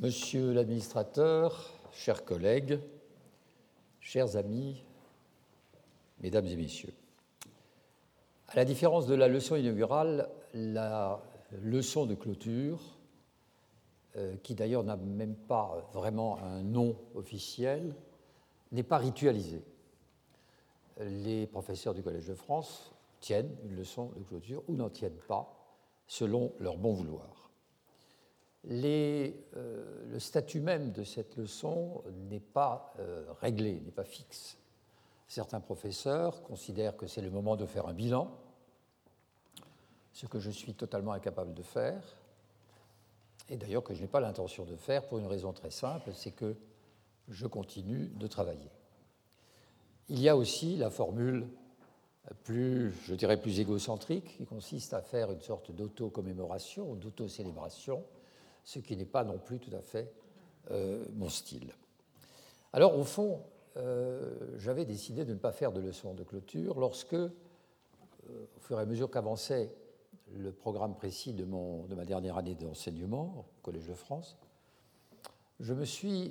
Monsieur l'administrateur, chers collègues, chers amis, mesdames et messieurs, à la différence de la leçon inaugurale, la leçon de clôture, qui d'ailleurs n'a même pas vraiment un nom officiel, n'est pas ritualisée. Les professeurs du Collège de France tiennent une leçon de clôture ou n'en tiennent pas, selon leur bon vouloir. Le statut même de cette leçon n'est pas réglé, n'est pas fixe. Certains professeurs considèrent que c'est le moment de faire un bilan, ce que je suis totalement incapable de faire, et d'ailleurs que je n'ai pas l'intention de faire pour une raison très simple, c'est que je continue de travailler. Il y a aussi la formule je dirais plus égocentrique, qui consiste à faire une sorte d'auto-commémoration ou d'auto-célébration, ce qui n'est pas non plus tout à fait mon style. Alors, au fond, j'avais décidé de ne pas faire de leçon de clôture lorsque, au fur et à mesure qu'avançait le programme précis de ma dernière année d'enseignement au Collège de France, j'ai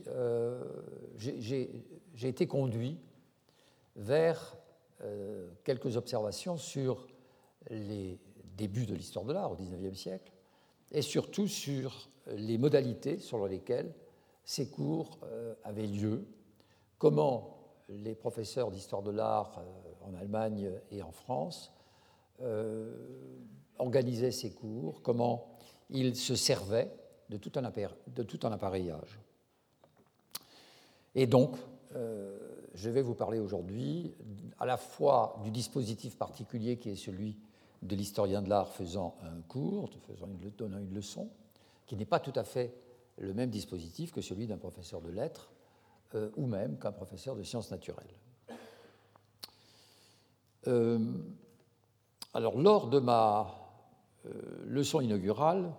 été conduit vers quelques observations sur les débuts de l'histoire de l'art au XIXe siècle et surtout sur les modalités selon lesquelles ces cours avaient lieu, comment les professeurs d'histoire de l'art en Allemagne et en France organisaient ces cours, comment ils se servaient de tout un appareillage. Et donc, je vais vous parler aujourd'hui à la fois du dispositif particulier qui est celui de l'historien de l'art faisant un cours, donnant une leçon, qui n'est pas tout à fait le même dispositif que celui d'un professeur de lettres ou même qu'un professeur de sciences naturelles. Alors, lors de ma leçon inaugurale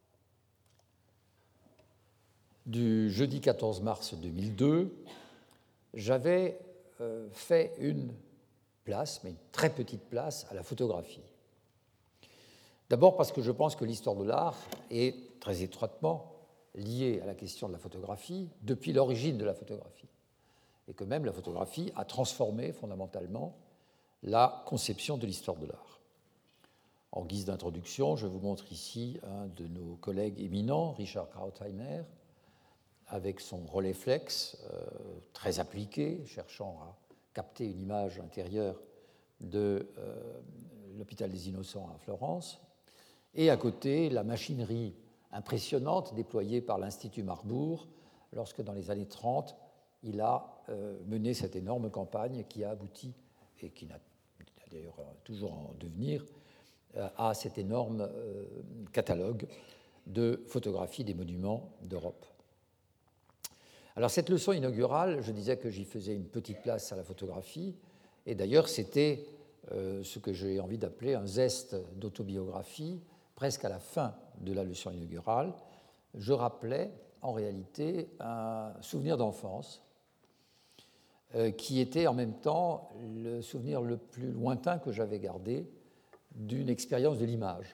du jeudi 14 mars 2002, j'avais fait une place, mais une très petite place, à la photographie. D'abord parce que je pense que l'histoire de l'art est très étroitement liée à la question de la photographie depuis l'origine de la photographie, et que même la photographie a transformé fondamentalement la conception de l'histoire de l'art. En guise d'introduction, je vous montre ici un de nos collègues éminents, Richard Krautheimer, avec son Rolleiflex très appliqué, cherchant à capter une image intérieure de l'hôpital des Innocents à Florence, et à côté la machinerie impressionnante déployée par l'Institut Marbourg lorsque, dans les années 30, il a mené cette énorme campagne qui a abouti, et qui n'a d'ailleurs toujours en devenir, à cet énorme catalogue de photographies des monuments d'Europe. Alors, cette leçon inaugurale, je disais que j'y faisais une petite place à la photographie, et d'ailleurs, c'était ce que j'ai envie d'appeler un zeste d'autobiographie, presque à la fin de la leçon inaugurale. Je rappelais, en réalité, un souvenir d'enfance qui était en même temps le souvenir le plus lointain que j'avais gardé d'une expérience de l'image.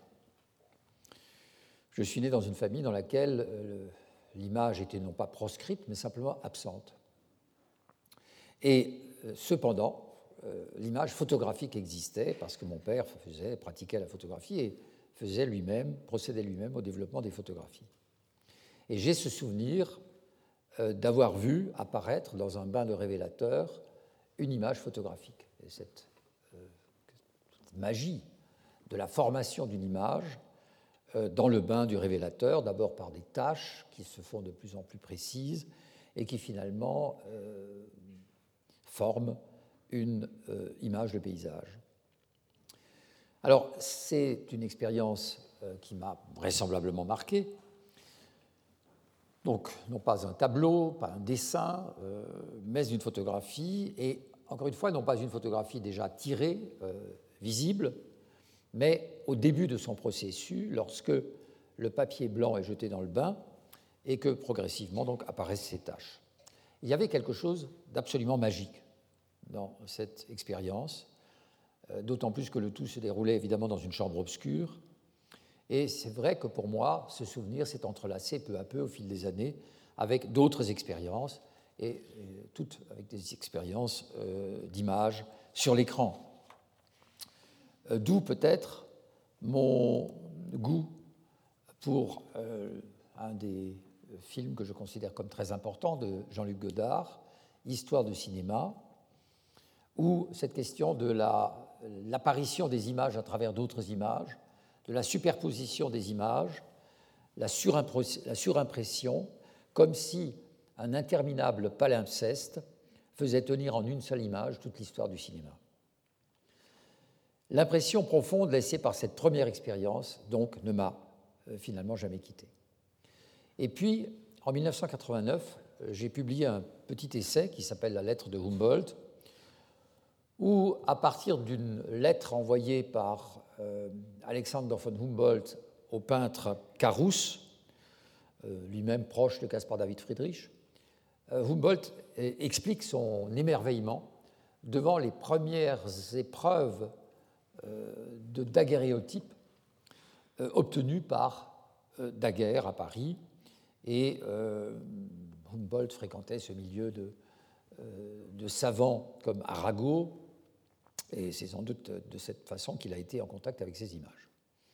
Je suis né dans une famille dans laquelle l'image était non pas proscrite, mais simplement absente. Et cependant, l'image photographique existait parce que mon père pratiquait la photographie et procédait lui-même au développement des photographies. Et j'ai ce souvenir d'avoir vu apparaître dans un bain de révélateur une image photographique. Et cette magie de la formation d'une image dans le bain du révélateur, d'abord par des taches qui se font de plus en plus précises et qui finalement forment une image de paysage. Alors, c'est une expérience qui m'a vraisemblablement marqué. Donc, non pas un tableau, pas un dessin, mais une photographie, et encore une fois, non pas une photographie déjà tirée, visible, mais au début de son processus, lorsque le papier blanc est jeté dans le bain et que progressivement donc, apparaissent ces taches. Il y avait quelque chose d'absolument magique dans cette expérience, d'autant plus que le tout se déroulait évidemment dans une chambre obscure Et c'est vrai que pour moi, ce souvenir s'est entrelacé peu à peu au fil des années avec d'autres expériences, et toutes avec des expériences d'image sur l'écran. D'où peut-être mon goût pour un des films que je considère comme très important de Jean-Luc Godard, Histoire de cinéma, où cette question de l'apparition des images à travers d'autres images, de la superposition des images, la surimpression, comme si un interminable palimpseste faisait tenir en une seule image toute l'histoire du cinéma. L'impression profonde laissée par cette première expérience, donc, ne m'a finalement jamais quitté. Et puis, en 1989, j'ai publié un petit essai qui s'appelle « La lettre de Humboldt », où, à partir d'une lettre envoyée par Alexander von Humboldt au peintre Carus, lui-même proche de Caspar David Friedrich, Humboldt explique son émerveillement devant les premières épreuves de daguerréotype obtenues par Daguerre à Paris. Et Humboldt fréquentait ce milieu de savants comme Arago, et c'est sans doute de cette façon qu'il a été en contact avec ces images.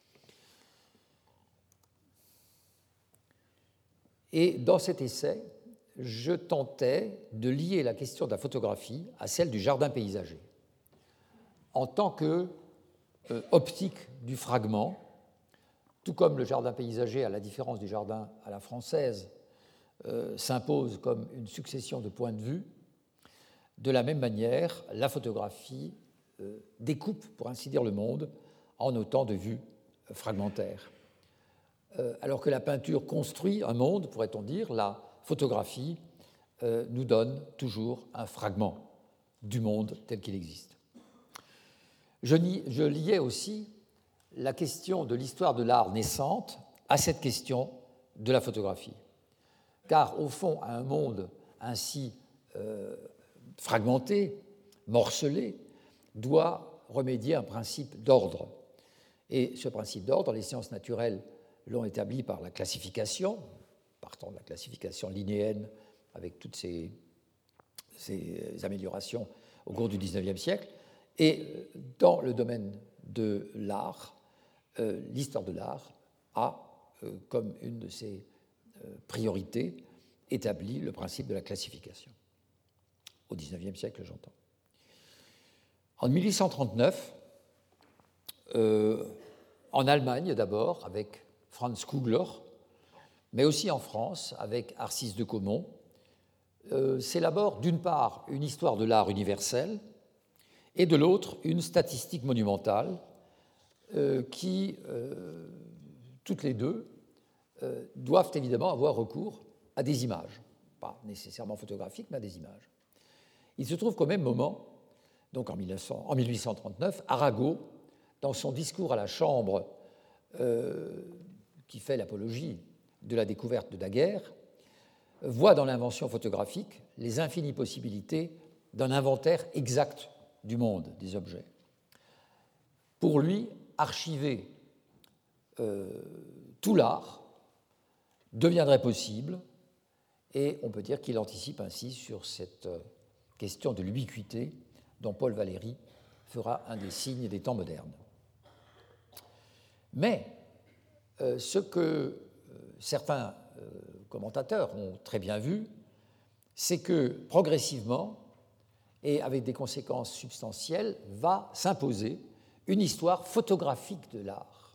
Et dans cet essai, je tentais de lier la question de la photographie à celle du jardin paysager, en tant que optique du fragment, tout comme le jardin paysager, à la différence du jardin à la française, s'impose comme une succession de points de vue. De la même manière, la photographie découpe, pour ainsi dire, le monde en autant de vues fragmentaires. Alors que la peinture construit un monde, pourrait-on dire, la photographie nous donne toujours un fragment du monde tel qu'il existe. Je liais aussi la question de l'histoire de l'art naissante à cette question de la photographie. Car, au fond, à un monde ainsi fragmenté, morcelé, doit remédier un principe d'ordre. Et ce principe d'ordre, les sciences naturelles l'ont établi par la classification, partant de la classification linéenne avec toutes ces améliorations au cours du XIXe siècle. Et dans le domaine de l'art, l'histoire de l'art a, comme une de ses priorités, établi le principe de la classification. Au XIXe siècle, j'entends. En 1839, en Allemagne d'abord, avec Franz Kugler, mais aussi en France, avec Arcis de Caumont, s'élabore d'une part une histoire de l'art universel et de l'autre une statistique monumentale qui, toutes les deux, doivent évidemment avoir recours à des images, pas nécessairement photographiques, mais à des images. Il se trouve qu'au même moment, donc en 1839, Arago, dans son discours à la Chambre qui fait l'apologie de la découverte de Daguerre, voit dans l'invention photographique les infinies possibilités d'un inventaire exact du monde des objets. Pour lui, archiver tout l'art deviendrait possible, et on peut dire qu'il anticipe ainsi sur cette question de l'ubiquité dont Paul Valéry fera un des signes des temps modernes. Mais ce que certains commentateurs ont très bien vu, c'est que progressivement, et avec des conséquences substantielles, va s'imposer une histoire photographique de l'art,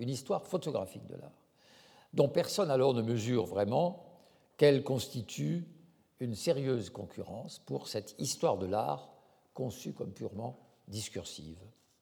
dont personne alors ne mesure vraiment qu'elle constitue une sérieuse concurrence pour cette histoire de l'art conçue comme purement discursive.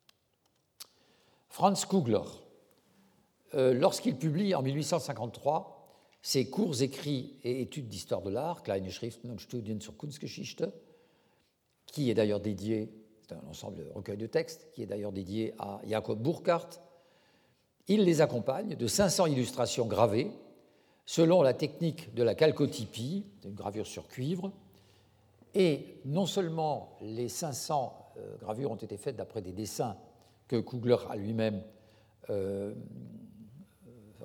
Franz Kugler, lorsqu'il publie en 1853 ses courts écrits et études d'histoire de l'art, Kleine Schriften und Studien zur Kunstgeschichte, qui est d'ailleurs dédié, c'est un ensemble de recueils de textes, qui est d'ailleurs dédié à Jakob Burckhardt, il les accompagne de 500 illustrations gravées selon la technique de la chalcotypie, une gravure sur cuivre, et non seulement les 500 gravures ont été faites d'après des dessins que Kugler a lui-même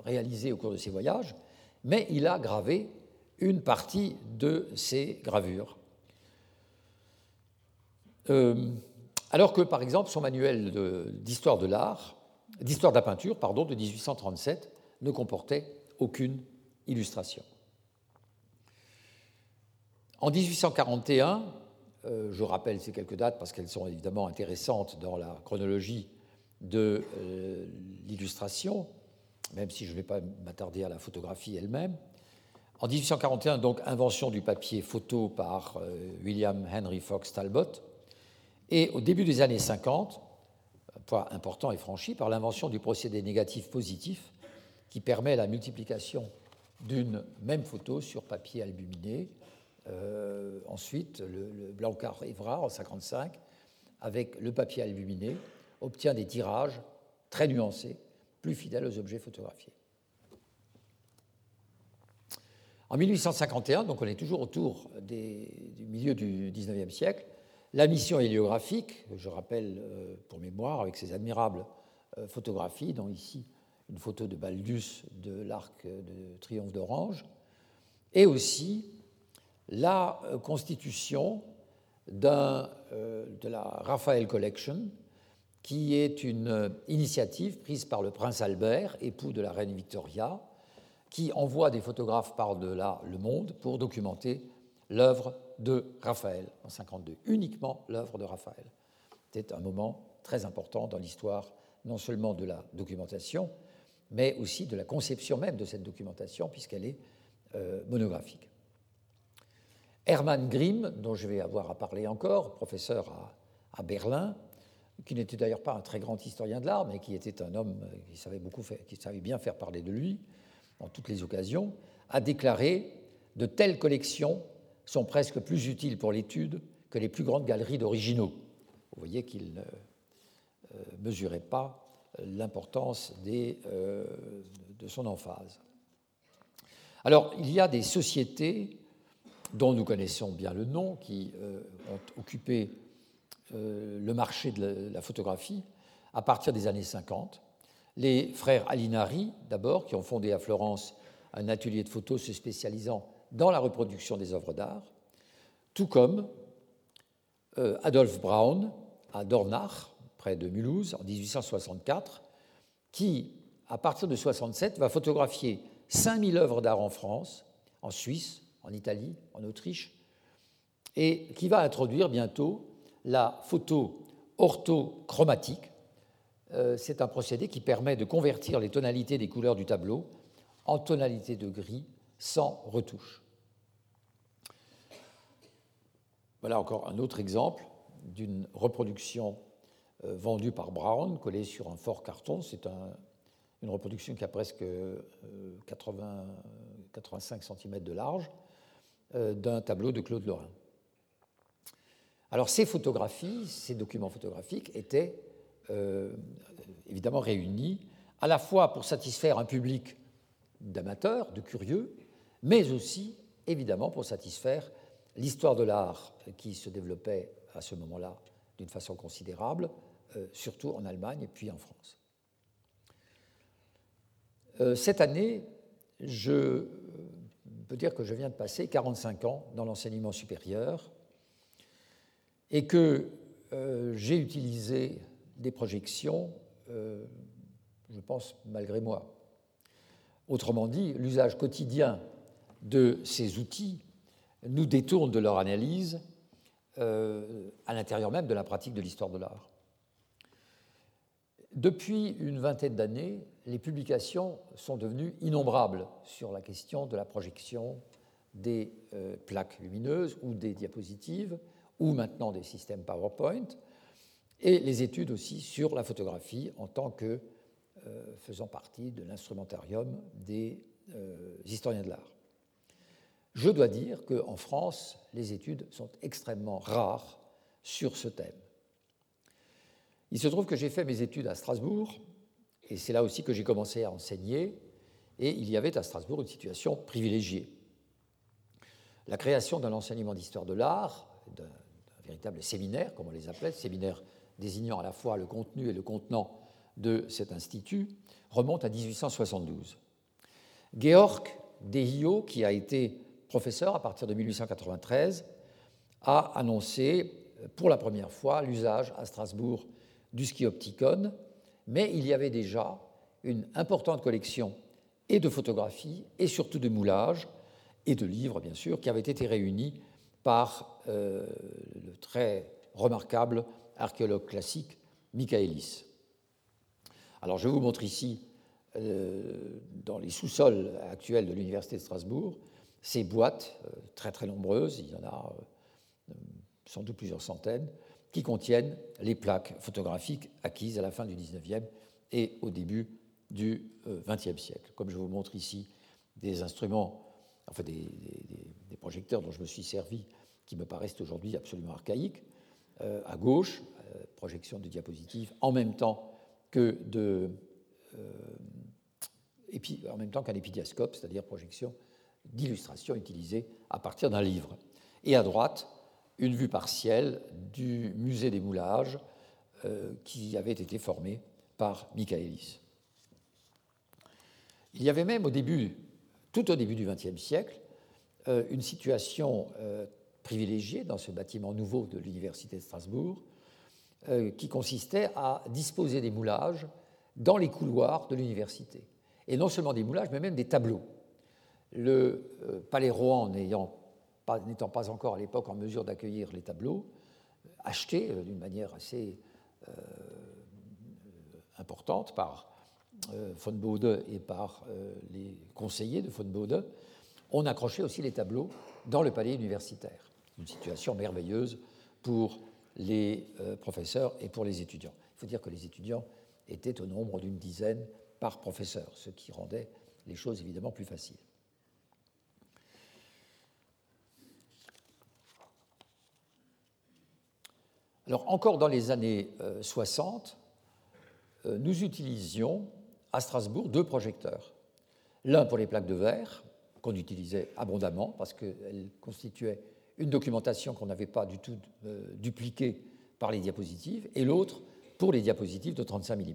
réalisées au cours de ses voyages, mais il a gravé une partie de ces gravures. Alors que, par exemple, son manuel d'histoire de l'art, d'histoire de la peinture, pardon, de 1837, ne comportait aucune illustration. En 1841, je rappelle ces quelques dates parce qu'elles sont évidemment intéressantes dans la chronologie de l'illustration, même si je ne vais pas m'attarder à la photographie elle-même. En 1841, donc, invention du papier photo par William Henry Fox Talbot. Et au début des années 50, un point important est franchi par l'invention du procédé négatif positif qui permet la multiplication d'une même photo sur papier albuminé. Ensuite, le Blanquart-Évrard, en 1955, avec le papier albuminé, obtient des tirages très nuancés, plus fidèles aux objets photographiés. En 1851, donc on est toujours autour du milieu du XIXe siècle, la mission héliographique, je rappelle pour mémoire, avec ses admirables photographies, dont ici une photo de Baldus de l'Arc de Triomphe d'Orange, et aussi la constitution de la Raphael Collection, qui est une initiative prise par le prince Albert, époux de la reine Victoria, qui envoie des photographes par-delà le monde pour documenter l'œuvre de Raphaël en 1952, uniquement l'œuvre de Raphaël. C'était un moment très important dans l'histoire, non seulement de la documentation, mais aussi de la conception même de cette documentation, puisqu'elle est monographique. Hermann Grimm, dont je vais avoir à parler encore, professeur à Berlin, qui n'était d'ailleurs pas un très grand historien de l'art, mais qui était un homme qui savait bien faire parler de lui dans toutes les occasions, a déclaré « De telles collections sont presque plus utiles pour l'étude que les plus grandes galeries d'originaux ». Vous voyez qu'il ne mesurait pas l'importance de son emphase. Alors, il y a des sociétés dont nous connaissons bien le nom, qui ont occupé le marché de la photographie à partir des années 50. Les frères Alinari, d'abord, qui ont fondé à Florence un atelier de photos se spécialisant dans la reproduction des œuvres d'art, tout comme Adolf Braun à Dornach, près de Mulhouse, en 1864, qui, à partir de 1967, va photographier 5000 œuvres d'art en France, en Suisse, en Italie, en Autriche, et qui va introduire bientôt la photo orthochromatique. C'est un procédé qui permet de convertir les tonalités des couleurs du tableau en tonalités de gris sans retouche. Voilà encore un autre exemple d'une reproduction vendue par Braun, collée sur un fort carton. C'est une reproduction qui a presque 85 cm de large d'un tableau de Claude Lorrain. Alors ces photographies, ces documents photographiques étaient évidemment réunis à la fois pour satisfaire un public d'amateurs, de curieux, mais aussi évidemment pour satisfaire l'histoire de l'art qui se développait à ce moment-là d'une façon considérable, surtout en Allemagne et puis en France. Cette année, je peux dire que je viens de passer 45 ans dans l'enseignement supérieur et que j'ai utilisé des projections, je pense, malgré moi. Autrement dit, l'usage quotidien de ces outils nous détourne de leur analyse à l'intérieur même de la pratique de l'histoire de l'art. Depuis une vingtaine d'années, les publications sont devenues innombrables sur la question de la projection des plaques lumineuses ou des diapositives, ou maintenant des systèmes PowerPoint, et les études aussi sur la photographie en tant que faisant partie de l'instrumentarium des historiens de l'art. Je dois dire qu'en France, les études sont extrêmement rares sur ce thème. Il se trouve que j'ai fait mes études à Strasbourg, et c'est là aussi que j'ai commencé à enseigner, et il y avait à Strasbourg une situation privilégiée. La création d'un enseignement d'histoire de l'art, d'un véritable séminaire, comme on les appelait, séminaire désignant à la fois le contenu et le contenant de cet institut, remonte à 1872. Georg Dehio, qui a été professeur à partir de 1893, a annoncé pour la première fois l'usage à Strasbourg du skiopticon, mais il y avait déjà une importante collection et de photographies et surtout de moulages et de livres, bien sûr, qui avaient été réunis par le très remarquable archéologue classique Michaelis. Alors, je vous montre ici, dans les sous-sols actuels de l'Université de Strasbourg, ces boîtes très très nombreuses, il y en a sans doute plusieurs centaines, qui contiennent les plaques photographiques acquises à la fin du XIXe et au début du XXe siècle. Comme je vous montre ici des instruments, enfin des projecteurs dont je me suis servi, qui me paraissent aujourd'hui absolument archaïques. À gauche, projection de diapositives en même temps qu'un épidiascope, c'est-à-dire projection d'illustrations utilisées à partir d'un livre. Et à droite, une vue partielle du musée des moulages qui avait été formé par Michaelis. Il y avait même tout au début du XXe siècle, une situation privilégiée dans ce bâtiment nouveau de l'Université de Strasbourg, qui consistait à disposer des moulages dans les couloirs de l'université. Et non seulement des moulages, mais même des tableaux. Le Palais Rohan n'étant pas encore à l'époque en mesure d'accueillir les tableaux, achetés d'une manière assez importante par von Bode et par les conseillers de von Bode, on accrochait aussi les tableaux dans le palais universitaire. Une situation merveilleuse pour les professeurs et pour les étudiants. Il faut dire que les étudiants étaient au nombre d'une dizaine par professeur, ce qui rendait les choses évidemment plus faciles. Alors, encore dans les années 60, nous utilisions à Strasbourg 2 projecteurs. L'un pour les plaques de verre, qu'on utilisait abondamment parce qu'elles constituaient une documentation qu'on n'avait pas du tout dupliquée par les diapositives, et l'autre pour les diapositives de 35 mm.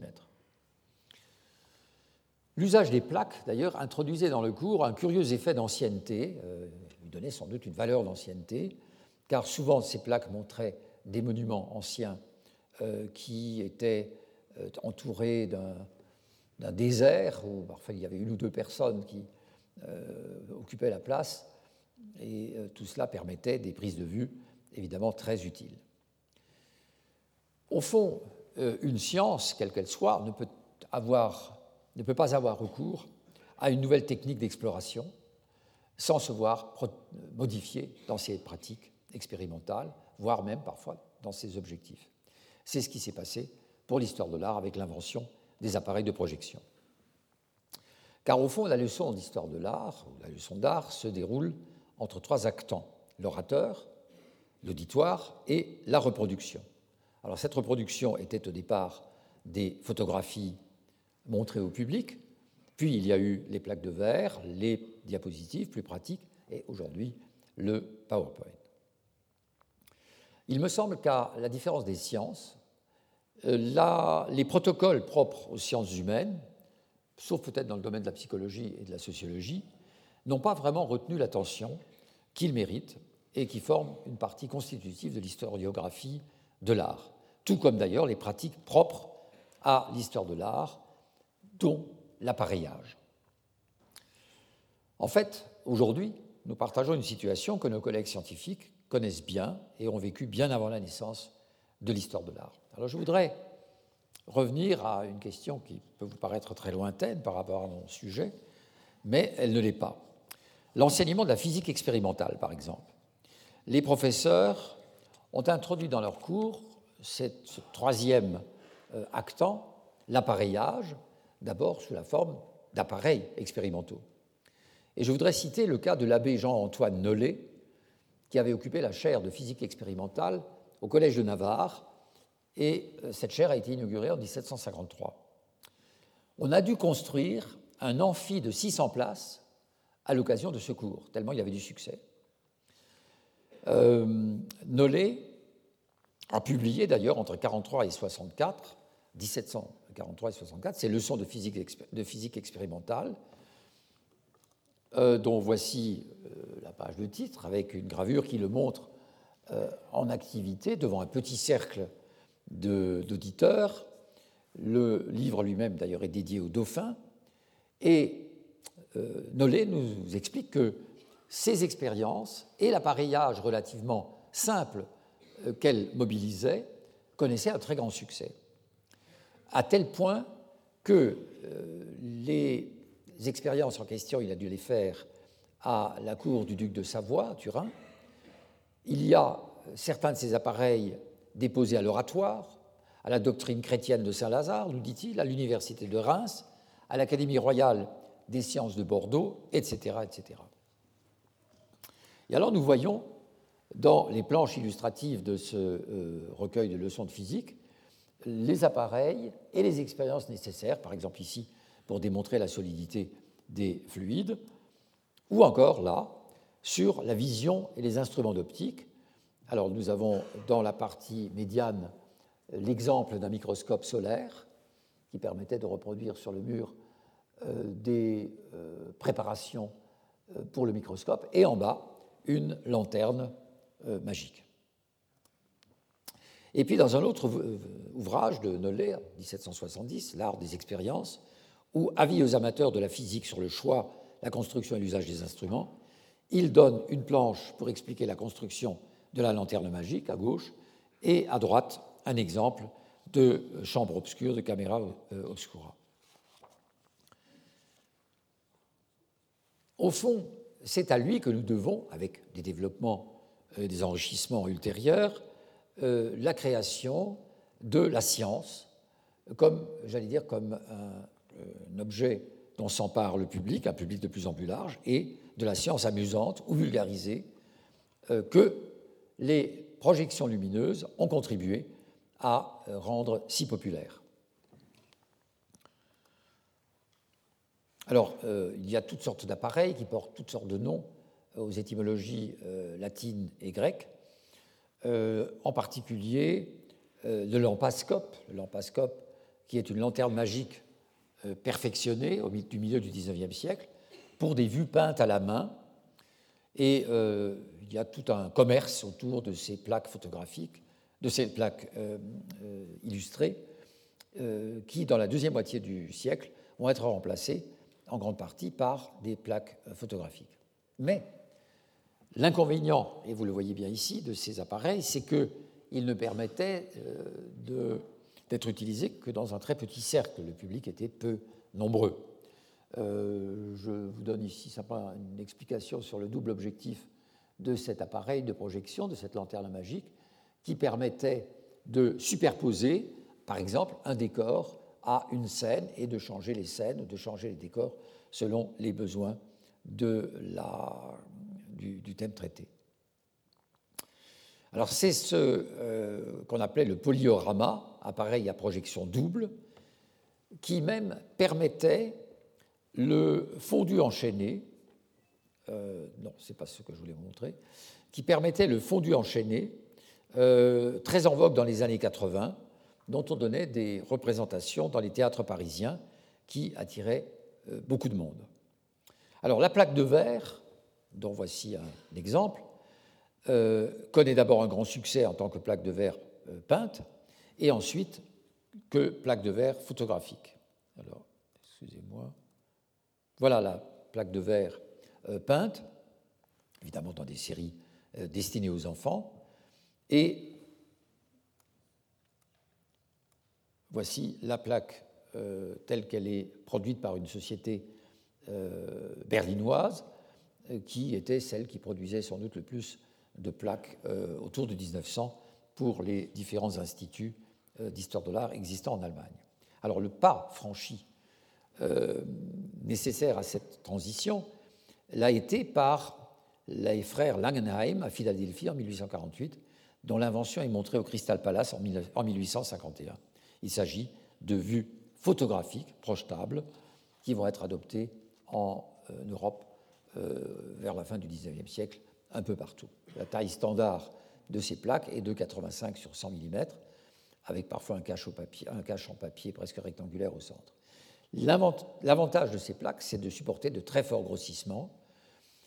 L'usage des plaques, d'ailleurs, introduisait dans le cours un curieux effet d'ancienneté, lui donnait sans doute une valeur d'ancienneté, car souvent ces plaques montraient des monuments anciens qui étaient entourés d'un désert, où parfois il y avait 1 ou 2 personnes qui occupaient la place, et tout cela permettait des prises de vue évidemment très utiles. Au fond, une science, quelle qu'elle soit, ne peut pas avoir recours à une nouvelle technique d'exploration sans se voir modifiée dans ses pratiques expérimentales, voire même parfois dans ses objectifs. C'est ce qui s'est passé pour l'histoire de l'art avec l'invention des appareils de projection. Car au fond, la leçon d'histoire de l'art, ou la leçon d'art, se déroule entre 3 actants, l'orateur, l'auditoire et la reproduction. Alors cette reproduction était au départ des photographies montrées au public, puis il y a eu les plaques de verre, les diapositives plus pratiques, et aujourd'hui le PowerPoint. Il me semble qu'à la différence des sciences, les protocoles propres aux sciences humaines, sauf peut-être dans le domaine de la psychologie et de la sociologie, n'ont pas vraiment retenu l'attention qu'ils méritent et qui forment une partie constitutive de l'historiographie de l'art, tout comme d'ailleurs les pratiques propres à l'histoire de l'art, dont l'appareillage. En fait, aujourd'hui, nous partageons une situation que nos collègues scientifiques connaissent bien et ont vécue bien avant la naissance de l'histoire de l'art. Alors je voudrais revenir à une question qui peut vous paraître très lointaine par rapport à mon sujet, mais elle ne l'est pas. L'enseignement de la physique expérimentale, par exemple. Les professeurs ont introduit dans leurs cours ce 3e actant, l'appareillage, d'abord sous la forme d'appareils expérimentaux. Et je voudrais citer le cas de l'abbé Jean-Antoine Nollet, qui avait occupé la chaire de physique expérimentale au Collège de Navarre, et cette chaire a été inaugurée en 1753. On a dû construire un amphi de 600 places à l'occasion de ce cours, tellement il avait du succès. Nollet a publié d'ailleurs entre 1943 et 1964, 1743 et 1964, ses leçons de physique expérimentale, dont voici la page de titre, avec une gravure qui le montre en activité devant un petit cercle d'auditeurs. Le livre lui-même, d'ailleurs, est dédié au dauphin. Et Nollet nous explique que ces expériences et l'appareillage relativement simple qu'elles mobilisaient connaissaient un très grand succès, à tel point que les expériences en question, il a dû les faire à la cour du duc de Savoie, à Turin. Il y a certains de ces appareils déposés à l'Oratoire, à la doctrine chrétienne de Saint-Lazare, nous dit-il, à l'université de Reims, à l'Académie royale des sciences de Bordeaux, etc., etc. Et alors nous voyons dans les planches illustratives de ce recueil de leçons de physique les appareils et les expériences nécessaires, par exemple ici pour démontrer la solidité des fluides, ou encore là sur la vision et les instruments d'optique. Alors nous avons dans la partie médiane l'exemple d'un microscope solaire qui permettait de reproduire sur le mur des préparations pour le microscope, et en bas une lanterne magique. Et puis dans un autre ouvrage de Nollet, 1770, L'art des expériences, ou Avis aux amateurs de la physique sur le choix, la construction et l'usage des instruments, il donne une planche pour expliquer la construction de la lanterne magique à gauche, et à droite un exemple de chambre obscure, de caméra obscura. Au fond, c'est à lui que nous devons, avec des développements, des enrichissements ultérieurs, la création de la science comme, j'allais dire, comme un objet dont s'empare le public, un public de plus en plus large, et de la science amusante ou vulgarisée que les projections lumineuses ont contribué à rendre si populaire. Alors, il y a toutes sortes d'appareils qui portent toutes sortes de noms aux étymologies latines et grecques, en particulier le lampascope qui est une lanterne magique perfectionnée du milieu du XIXe siècle pour des vues peintes à la main. Et il y a tout un commerce autour de ces plaques photographiques, de ces plaques illustrées, qui, dans la deuxième moitié du siècle, vont être remplacées en grande partie par des plaques photographiques. Mais l'inconvénient, et vous le voyez bien ici, de ces appareils, c'est qu'ils ne permettaient d'être utilisés que dans un très petit cercle. Le public était peu nombreux. Je vous donne ici simplement une explication sur le double objectif de cet appareil de projection, de cette lanterne magique, qui permettait de superposer, par exemple, un décor à une scène et de changer les scènes, de changer les décors selon les besoins du thème traité. Alors c'est ce qu'on appelait le polyorama, appareil à projection double, qui même permettait le fondu enchaîné, non, ce n'est pas ce que je voulais vous montrer, qui permettait le fondu enchaîné, très en vogue dans les années 80, dont on donnait des représentations dans les théâtres parisiens qui attiraient beaucoup de monde. Alors la plaque de verre, dont voici un exemple, connaît d'abord un grand succès en tant que plaque de verre peinte, et ensuite que plaque de verre photographique. Alors, excusez-moi. Voilà la plaque de verre peinte, évidemment dans des séries destinées aux enfants, et voici la plaque telle qu'elle est produite par une société berlinoise, qui était celle qui produisait sans doute le plus de plaques autour de 1900 pour les différents instituts d'histoire de l'art existants en Allemagne. Alors le pas franchi nécessaire à cette transition l'a été par les frères Langenheim à Philadelphie en 1848, dont l'invention est montrée au Crystal Palace en 1851. Il s'agit de vues photographiques projetables qui vont être adoptées en Europe vers la fin du XIXe siècle, un peu partout. La taille standard de ces plaques est de 85 sur 100 mm, avec parfois un cache en papier presque rectangulaire au centre. L'avantage de ces plaques, c'est de supporter de très forts grossissements,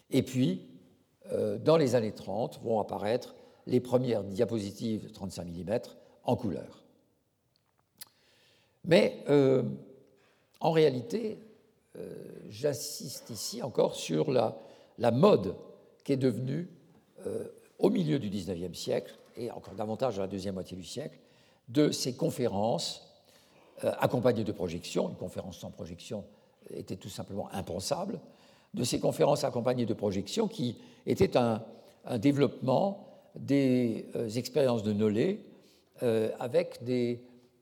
Et puis, dans les années 30, vont apparaître les premières diapositives 35 mm en couleur. Mais en réalité, j'insiste ici encore sur la mode qui est devenue, au milieu du XIXe siècle, et encore davantage dans la deuxième moitié du siècle, de ces conférences accompagnées de projections. Une conférence sans projection était tout simplement impensable. De ces conférences accompagnées de projections qui étaient un développement des expériences de Nollet avec une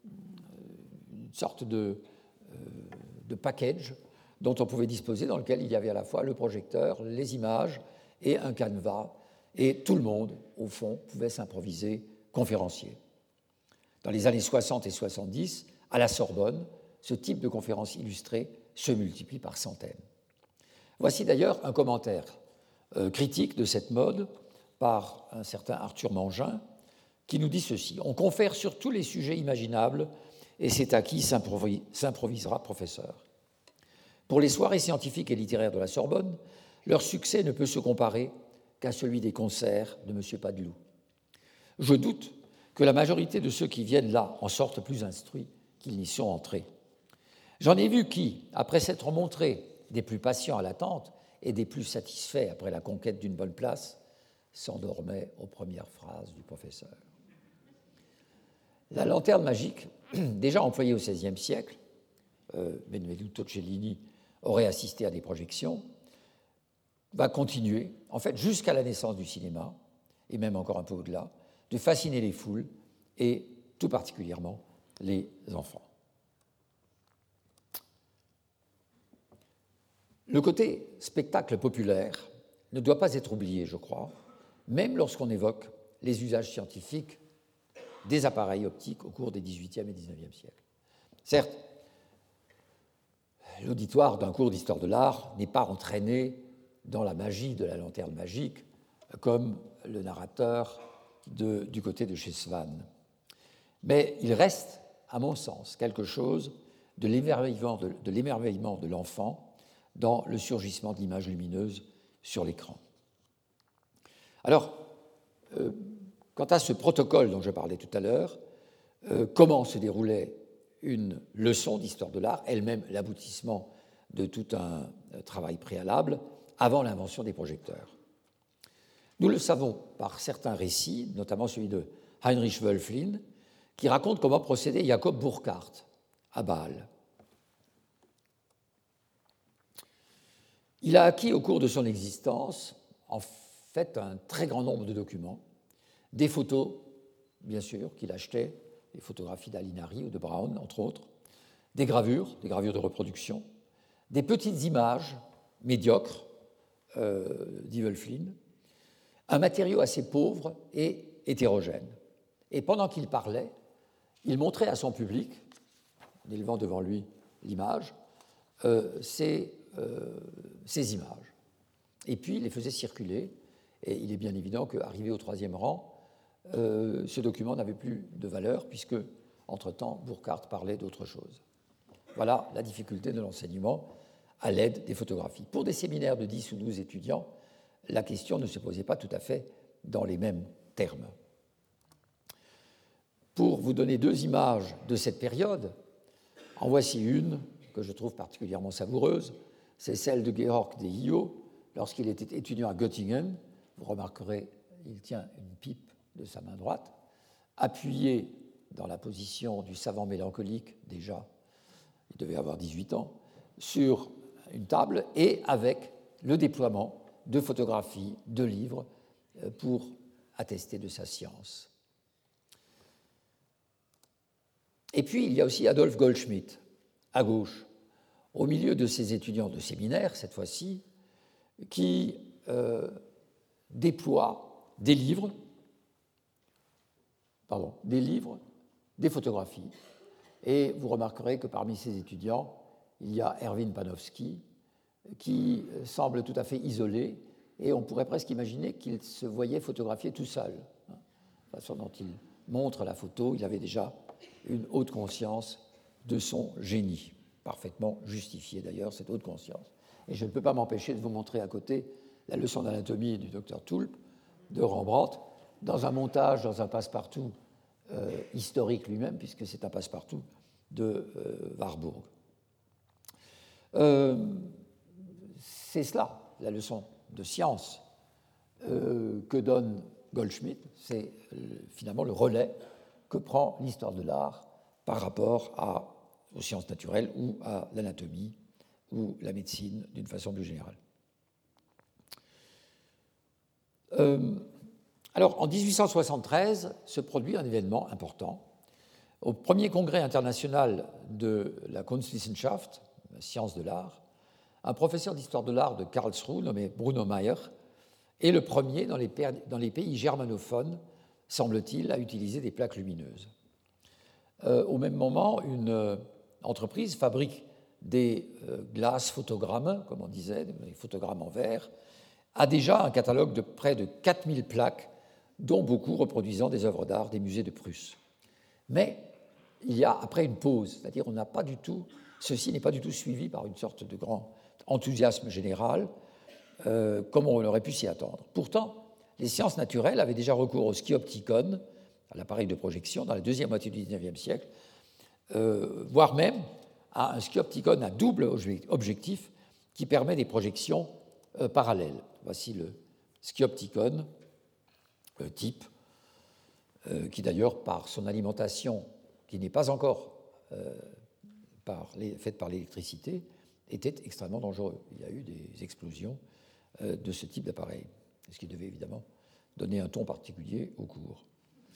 sorte de package dont on pouvait disposer, dans lequel il y avait à la fois le projecteur, les images et un canevas, et tout le monde, au fond, pouvait s'improviser conférencier. Dans les années 60 et 70, à la Sorbonne, ce type de conférences illustrées se multiplie par centaines. Voici d'ailleurs un commentaire critique de cette mode par un certain Arthur Mangin, qui nous dit ceci: « On confère sur tous les sujets imaginables, et c'est à qui s'improvisera professeur. Pour les soirées scientifiques et littéraires de la Sorbonne, leur succès ne peut se comparer qu'à celui des concerts de M. Padeloup. Je doute que la majorité de ceux qui viennent là en sortent plus instruits qu'ils n'y sont entrés. J'en ai vu qui, après s'être montrés des plus patients à l'attente et des plus satisfaits après la conquête d'une bonne place, s'endormaient aux premières phrases du professeur. » La lanterne magique, déjà employée au XVIe siècle, Benvenuto Cellini aurait assisté à des projections, va continuer, en fait, jusqu'à la naissance du cinéma, et même encore un peu au-delà, de fasciner les foules, et tout particulièrement les enfants. Le côté spectacle populaire ne doit pas être oublié, je crois, même lorsqu'on évoque les usages scientifiques des appareils optiques au cours des XVIIIe et XIXe siècles. Certes, l'auditoire d'un cours d'histoire de l'art n'est pas entraîné dans la magie de la lanterne magique, comme le narrateur du côté de chez Swann. Mais il reste, à mon sens, quelque chose de l'émerveillement de l'enfant dans le surgissement de l'image lumineuse sur l'écran. Alors, quant à ce protocole dont je parlais tout à l'heure, comment se déroulait une leçon d'histoire de l'art, elle-même l'aboutissement de tout un travail préalable, avant l'invention des projecteurs. Nous le savons par certains récits, notamment celui de Heinrich Wölfflin, qui raconte comment procédait Jacob Burckhardt à Bâle. Il a acquis au cours de son existence, en fait, un très grand nombre de documents, des photos, bien sûr, qu'il achetait, des photographies d'Alinari ou de Brown, entre autres, des gravures de reproduction, des petites images médiocres d'Wölfflin, un matériau assez pauvre et hétérogène. Et pendant qu'il parlait, il montrait à son public, en élevant devant lui l'image, ces images. Et puis, il les faisait circuler, et il est bien évident qu'arrivé au troisième rang, ce document n'avait plus de valeur, puisque, entre-temps, Burckhardt parlait d'autre chose. Voilà la difficulté de l'enseignement à l'aide des photographies. Pour des séminaires de 10 ou 12 étudiants, la question ne se posait pas tout à fait dans les mêmes termes. Pour vous donner deux images de cette période, en voici une que je trouve particulièrement savoureuse. C'est celle de Georg de Hio, lorsqu'il était étudiant à Göttingen. Vous remarquerez, il tient une pipe de sa main droite, appuyé dans la position du savant mélancolique, déjà, il devait avoir 18 ans, sur une table et avec le déploiement de photographies, de livres pour attester de sa science. Et puis, il y a aussi Adolf Goldschmidt, à gauche, au milieu de ses étudiants de séminaire, cette fois-ci, qui déploie des livres, des photographies. Et vous remarquerez que parmi ces étudiants, il y a Erwin Panofsky, qui semble tout à fait isolé, et on pourrait presque imaginer qu'il se voyait photographier tout seul. La façon dont il montre la photo, il avait déjà une haute conscience de son génie, parfaitement justifiée d'ailleurs, cette haute conscience. Et je ne peux pas m'empêcher de vous montrer à côté la leçon d'anatomie du docteur Tulp de Rembrandt, dans un montage, dans un passe-partout historique lui-même, puisque c'est un passe-partout de Warburg. C'est cela, la leçon de science que donne Goldschmidt, c'est finalement le relais que prend l'histoire de l'art par rapport aux sciences naturelles ou à l'anatomie ou la médecine d'une façon plus générale. Alors, en 1873, se produit un événement important. Au premier congrès international de la Kunstwissenschaft, la science de l'art, un professeur d'histoire de l'art de Karlsruhe, nommé Bruno Meyer, est le premier dans les pays germanophones, semble-t-il, à utiliser des plaques lumineuses. Au même moment, une entreprise fabrique des glaces photogrammes, comme on disait, des photogrammes en verre, a déjà un catalogue de près de 4000 plaques, dont beaucoup reproduisant des œuvres d'art des musées de Prusse. Mais il y a après une pause, c'est-à-dire ceci n'est pas du tout suivi par une sorte de grand enthousiasme général, comme on aurait pu s'y attendre. Pourtant, les sciences naturelles avaient déjà recours au skiopticon, à l'appareil de projection, dans la deuxième moitié du XIXe siècle, voire même à un skiopticon à double objectif qui permet des projections parallèles. Voici le skiopticon type, qui d'ailleurs, par son alimentation, qui n'est pas encore faite par l'électricité, était extrêmement dangereux. Il y a eu des explosions de ce type d'appareil, ce qui devait évidemment donner un ton particulier au cours.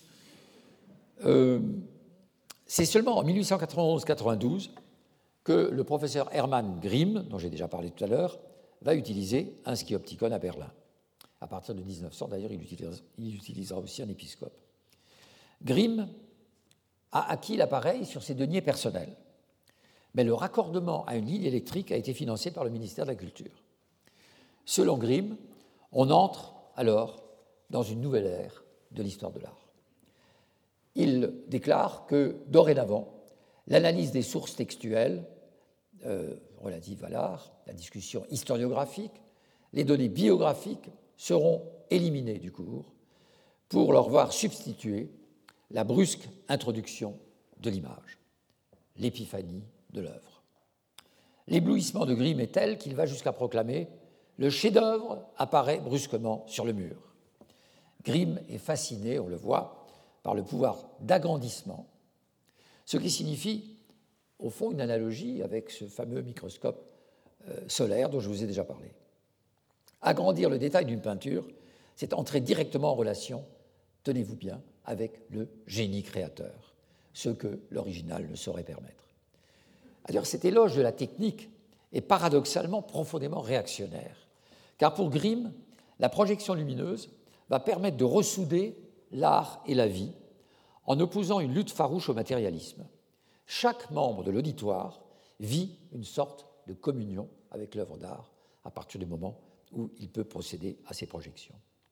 C'est seulement en 1891-92 que le professeur Hermann Grimm, dont j'ai déjà parlé tout à l'heure, va utiliser un skiopticon à Berlin. À partir de 1900, d'ailleurs, il utilisera aussi un épiscope. Grimm a acquis l'appareil sur ses deniers personnels, mais le raccordement à une ligne électrique a été financé par le ministère de la Culture. Selon Grimm, on entre alors dans une nouvelle ère de l'histoire de l'art. Il déclare que, dorénavant, l'analyse des sources textuelles relatives à l'art, la discussion historiographique, les données biographiques seront éliminées du cours pour leur voir substituer la brusque introduction de l'image, l'épiphanie de l'œuvre. L'éblouissement de Grimm est tel qu'il va jusqu'à proclamer « Le chef-d'œuvre apparaît brusquement sur le mur ». Grimm est fasciné, on le voit, par le pouvoir d'agrandissement, ce qui signifie, au fond, une analogie avec ce fameux microscope solaire dont je vous ai déjà parlé. Agrandir le détail d'une peinture, c'est entrer directement en relation, tenez-vous bien, avec le génie créateur, ce que l'original ne saurait permettre. Alors, cet éloge de la technique est paradoxalement profondément réactionnaire, car pour Grimm, la projection lumineuse va permettre de ressouder l'art et la vie en opposant une lutte farouche au matérialisme. Chaque membre de l'auditoire vit une sorte de communion avec l'œuvre d'art à partir du moment où il peut procéder à ces projections.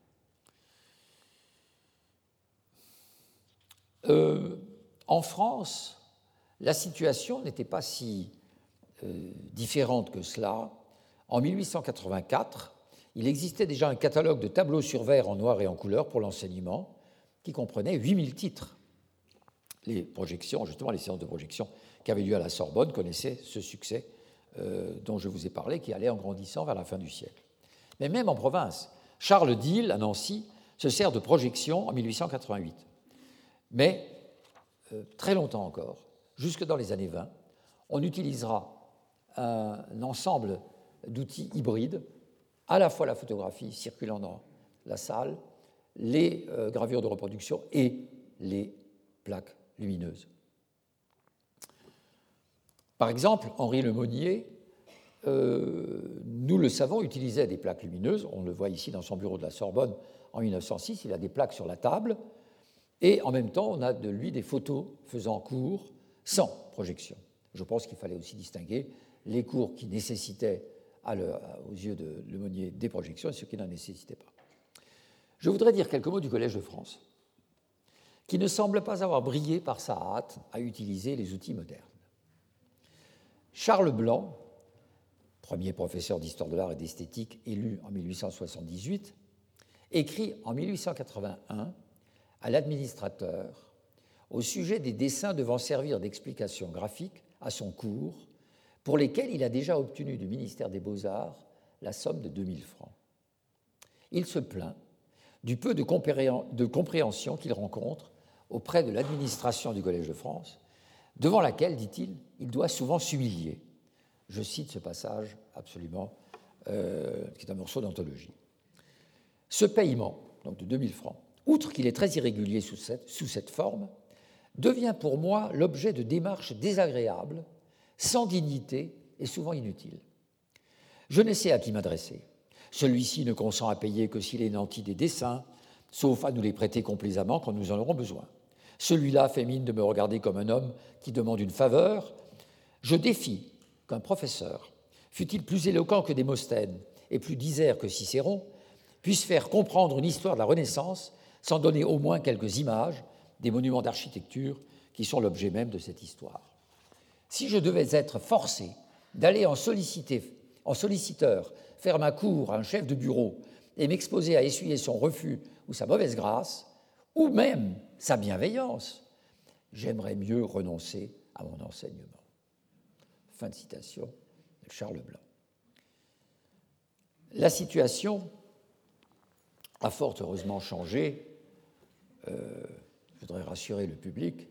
En France, la situation n'était pas si différente que cela. En 1884, il existait déjà un catalogue de tableaux sur verre en noir et en couleur pour l'enseignement qui comprenait 8000 titres. Les projections, justement les séances de projection qui avaient lieu à la Sorbonne connaissaient ce succès dont je vous ai parlé, qui allait en grandissant vers la fin du siècle. Mais même en province, Charles Diehl, à Nancy, se sert de projections en 1888. Mais très longtemps encore, jusque dans les années 20, on utilisera un ensemble d'outils hybrides, à la fois la photographie circulant dans la salle, les gravures de reproduction et les plaques lumineuses. Par exemple, Henri Lemonnier, nous le savons, utilisait des plaques lumineuses. On le voit ici dans son bureau de la Sorbonne en 1906. Il a des plaques sur la table et en même temps, on a de lui des photos faisant cours sans projection. Je pense qu'il fallait aussi distinguer les cours qui nécessitaient, aux yeux de Lemonnier, des projections et ceux qui n'en nécessitaient pas. Je voudrais dire quelques mots du Collège de France, qui ne semble pas avoir brillé par sa hâte à utiliser les outils modernes. Charles Blanc premier professeur d'histoire de l'art et d'esthétique élu en 1878, écrit en 1881 à l'administrateur au sujet des dessins devant servir d'explication graphique à son cours, pour lesquels il a déjà obtenu du ministère des Beaux-Arts la somme de 2000 francs. Il se plaint du peu de compréhension qu'il rencontre auprès de l'administration du Collège de France, devant laquelle, dit-il, il doit souvent s'humilier. Je cite ce passage absolument, qui est un morceau d'anthologie. Ce paiement, donc de 2000 francs, outre qu'il est très irrégulier sous cette forme, devient pour moi l'objet de démarches désagréables, sans dignité et souvent inutiles. Je ne sais à qui m'adresser. Celui-ci ne consent à payer que s'il est nanti des dessins, sauf à nous les prêter complaisamment quand nous en aurons besoin. Celui-là fait mine de me regarder comme un homme qui demande une faveur. Je défie qu'un professeur, fût-il plus éloquent que Démosthène et plus disert que Cicéron, puisse faire comprendre une histoire de la Renaissance sans donner au moins quelques images des monuments d'architecture qui sont l'objet même de cette histoire. Si je devais être forcé d'aller en solliciteur faire ma cour à un chef de bureau et m'exposer à essuyer son refus ou sa mauvaise grâce, ou même sa bienveillance, j'aimerais mieux renoncer à mon enseignement. Fin de citation de Charles Blanc. La situation a fort heureusement changé. Je voudrais rassurer le public,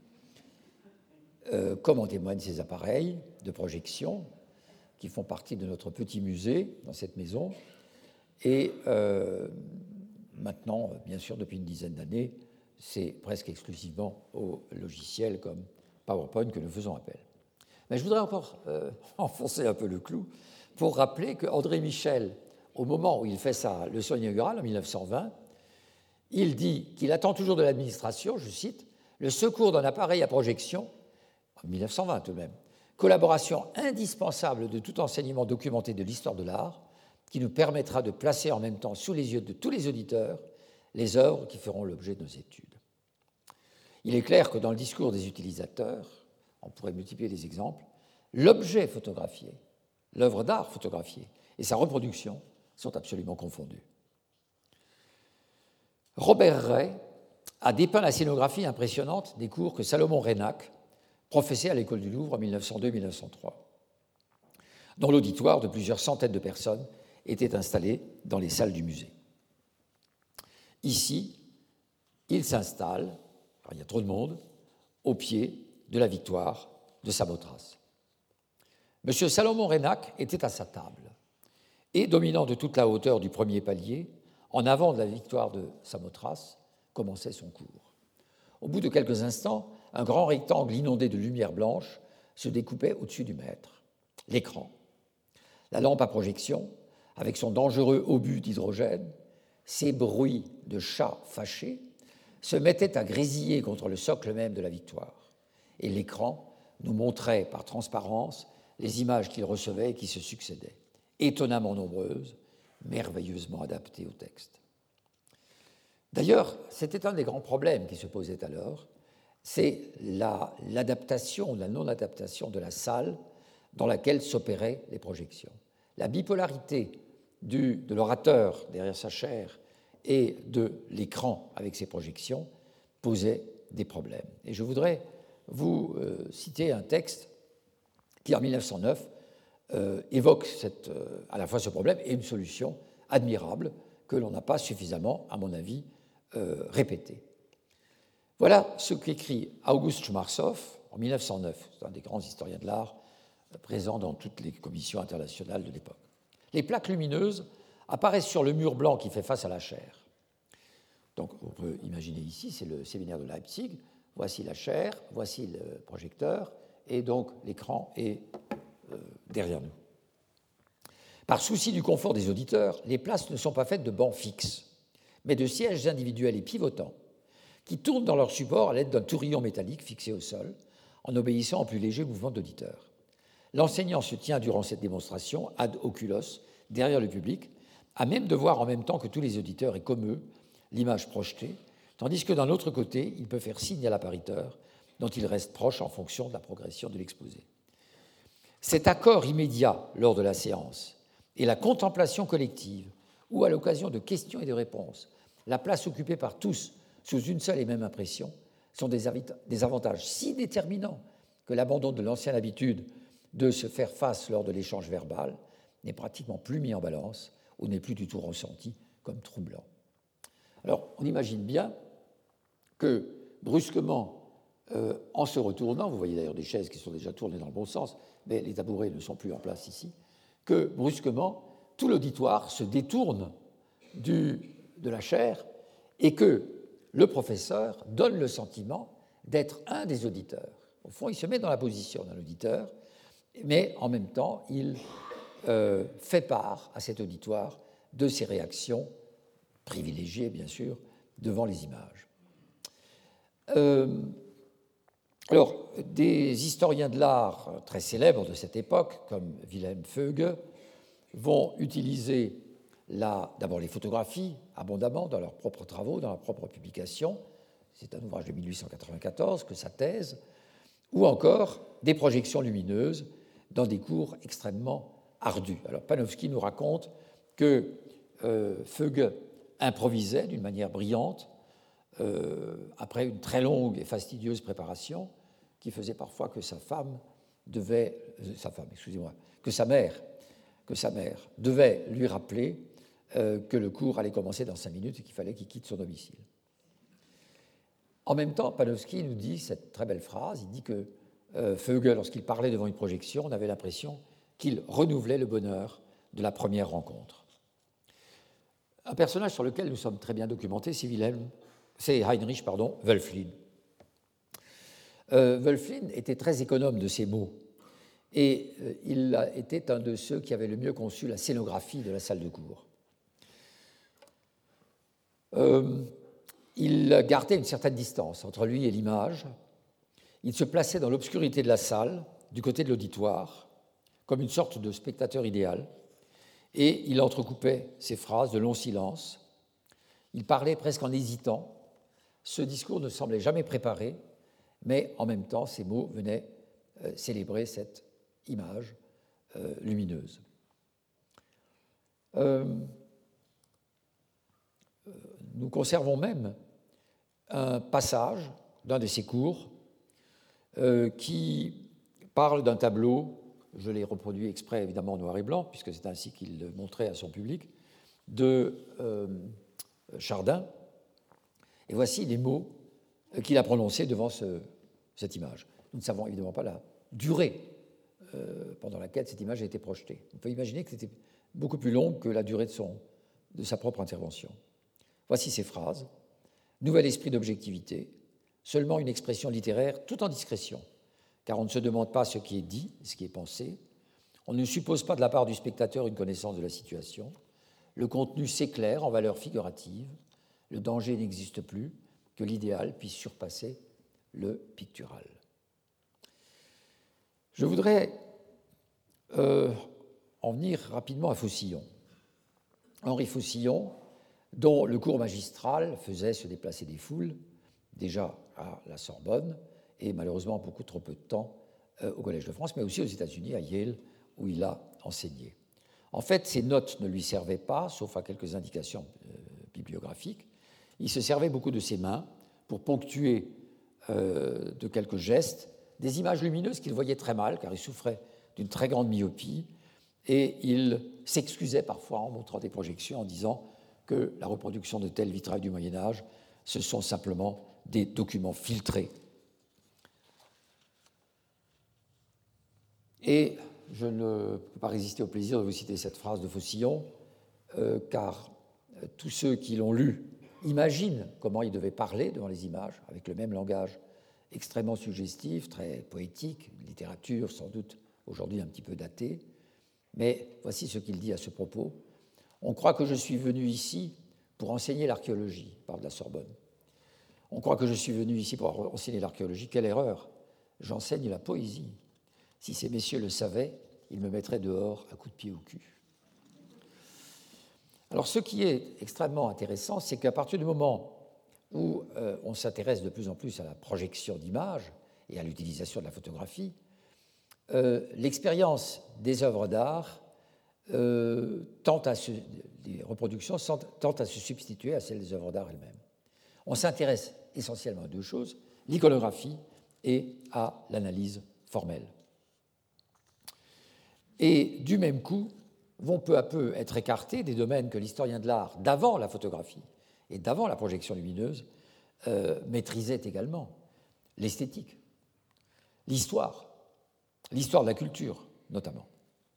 comme en témoignent ces appareils de projection qui font partie de notre petit musée dans cette maison. Et maintenant, bien sûr, depuis une dizaine d'années, c'est presque exclusivement aux logiciels comme PowerPoint que nous faisons appel. Mais je voudrais encore enfoncer un peu le clou pour rappeler qu'André Michel, au moment où il fait sa leçon inaugurale en 1920, il dit qu'il attend toujours de l'administration, je cite, « le secours d'un appareil à projection », en 1920 tout de même, « collaboration indispensable de tout enseignement documenté de l'histoire de l'art, qui nous permettra de placer en même temps sous les yeux de tous les auditeurs les œuvres qui feront l'objet de nos études. » Il est clair que dans le discours des utilisateurs, on pourrait multiplier les exemples, l'objet photographié, l'œuvre d'art photographiée et sa reproduction sont absolument confondus. Robert Ray a dépeint la scénographie impressionnante des cours que Salomon Reinach professait à l'École du Louvre en 1902-1903, dont l'auditoire de plusieurs centaines de personnes était installé dans les salles du musée. Ici, il s'installe, il y a trop de monde, au pied de la victoire de Samothrace. M. Salomon Reinach était à sa table et, dominant de toute la hauteur du premier palier, en avant de la victoire de Samothrace, commençait son cours. Au bout de quelques instants, un grand rectangle inondé de lumière blanche se découpait au-dessus du maître, l'écran. La lampe à projection, avec son dangereux obus d'hydrogène, ses bruits de chats fâchés, se mettait à grésiller contre le socle même de la victoire. Et l'écran nous montrait par transparence les images qu'il recevait et qui se succédaient, étonnamment nombreuses, merveilleusement adaptées au texte. D'ailleurs, c'était un des grands problèmes qui se posait alors, c'est l'adaptation ou la non-adaptation de la salle dans laquelle s'opéraient les projections. La bipolarité de l'orateur derrière sa chaire et de l'écran avec ses projections posait des problèmes. Et je voudrais vous citer un texte qui, en 1909, évoque à la fois ce problème et une solution admirable que l'on n'a pas suffisamment, à mon avis, répétée. Voilà ce qu'écrit August Schmarzow en 1909. C'est un des grands historiens de l'art présent dans toutes les commissions internationales de l'époque. Les plaques lumineuses apparaissent sur le mur blanc qui fait face à la chaire. Donc, on peut imaginer ici, c'est le séminaire de Leipzig. Voici la chaire, voici le projecteur, et donc l'écran est derrière nous. Par souci du confort des auditeurs, les places ne sont pas faites de bancs fixes, mais de sièges individuels et pivotants qui tournent dans leur support à l'aide d'un tourillon métallique fixé au sol, en obéissant au plus léger mouvement d'auditeur. L'enseignant se tient durant cette démonstration ad oculos, derrière le public, à même de voir en même temps que tous les auditeurs et comme eux l'image projetée, tandis que d'un autre côté, il peut faire signe à l'appariteur, dont il reste proche en fonction de la progression de l'exposé. Cet accord immédiat lors de la séance et la contemplation collective, ou à l'occasion de questions et de réponses, la place occupée par tous sous une seule et même impression, sont des avantages si déterminants que l'abandon de l'ancienne habitude de se faire face lors de l'échange verbal n'est pratiquement plus mis en balance ou n'est plus du tout ressenti comme troublant. Alors, on imagine bien que, brusquement, en se retournant, vous voyez d'ailleurs des chaises qui sont déjà tournées dans le bon sens, mais les tabourets ne sont plus en place ici, que, brusquement, tout l'auditoire se détourne de la chaire et que le professeur donne le sentiment d'être un des auditeurs. Au fond, il se met dans la position d'un auditeur, mais en même temps, il fait part à cet auditoire de ses réactions, privilégiées bien sûr, devant les images. Alors, des historiens de l'art très célèbres de cette époque, comme Wilhelm Føge, vont utiliser d'abord les photographies abondamment dans leurs propres travaux, dans leurs propres publications. C'est un ouvrage de 1894 que sa thèse, ou encore des projections lumineuses dans des cours extrêmement ardus. Alors Panofsky nous raconte que Føge improvisait d'une manière brillante après une très longue et fastidieuse préparation qui faisait parfois que que sa mère devait lui rappeler que le cours allait commencer dans 5 minutes et qu'il fallait qu'il quitte son domicile. En même temps, Panofsky nous dit cette très belle phrase, il dit que Føge, lorsqu'il parlait devant une projection, on avait l'impression qu'il renouvelait le bonheur de la première rencontre. Un personnage sur lequel nous sommes très bien documentés, c'est Heinrich Wölfflin. Wölfflin était très économe de ses mots et il était un de ceux qui avaient le mieux conçu la scénographie de la salle de cours. Il gardait une certaine distance entre lui et l'image. Il se plaçait dans l'obscurité de la salle, du côté de l'auditoire, comme une sorte de spectateur idéal, et il entrecoupait ses phrases de longs silences. Il parlait presque en hésitant. Ce discours ne semblait jamais préparé, mais en même temps, ces mots venaient célébrer cette image lumineuse. Nous conservons même un passage d'un de ses cours qui parle d'un tableau, je l'ai reproduit exprès évidemment en noir et blanc, puisque c'est ainsi qu'il le montrait à son public, de Chardin. Et voici les mots qu'il a prononcés devant cette image. Nous ne savons évidemment pas la durée pendant laquelle cette image a été projetée. On peut imaginer que c'était beaucoup plus long que la durée de sa propre intervention. Voici ces phrases. Nouvel esprit d'objectivité, seulement une expression littéraire tout en discrétion, car on ne se demande pas ce qui est dit, ce qui est pensé. On ne suppose pas de la part du spectateur une connaissance de la situation. Le contenu s'éclaire en valeur figurative. Le danger n'existe plus, que l'idéal puisse surpasser le pictural. Je voudrais en venir rapidement à Faucillon. Henri Faucillon, dont le cours magistral faisait se déplacer des foules, déjà à la Sorbonne, et malheureusement beaucoup trop peu de temps au Collège de France, mais aussi aux États-Unis, à Yale, où il a enseigné. En fait, ses notes ne lui servaient pas, sauf à quelques indications bibliographiques. Il se servait beaucoup de ses mains pour ponctuer de quelques gestes des images lumineuses qu'il voyait très mal, car il souffrait d'une très grande myopie, et il s'excusait parfois en montrant des projections en disant que la reproduction de tels vitrails du Moyen-Âge, ce sont simplement des documents filtrés. Et je ne peux pas résister au plaisir de vous citer cette phrase de Faucillon, car tous ceux qui l'ont lu imaginent comment il devait parler devant les images, avec le même langage extrêmement suggestif, très poétique, une littérature sans doute aujourd'hui un petit peu datée. Mais voici ce qu'il dit à ce propos. On croit que je suis venu ici pour enseigner l'archéologie, parle de la Sorbonne. On croit que je suis venu ici pour enseigner l'archéologie. Quelle erreur! J'enseigne la poésie. Si ces messieurs le savaient, ils me mettraient dehors à coups de pied au cul. Alors, ce qui est extrêmement intéressant, c'est qu'à partir du moment où on s'intéresse de plus en plus à la projection d'images et à l'utilisation de la photographie, l'expérience des œuvres d'art les reproductions tentent à se substituer à celles des œuvres d'art elles-mêmes. On s'intéresse essentiellement à deux choses, l'iconographie et à l'analyse formelle. Et du même coup, vont peu à peu être écartés des domaines que l'historien de l'art, d'avant la photographie et d'avant la projection lumineuse, maîtrisait également, l'esthétique, l'histoire de la culture notamment.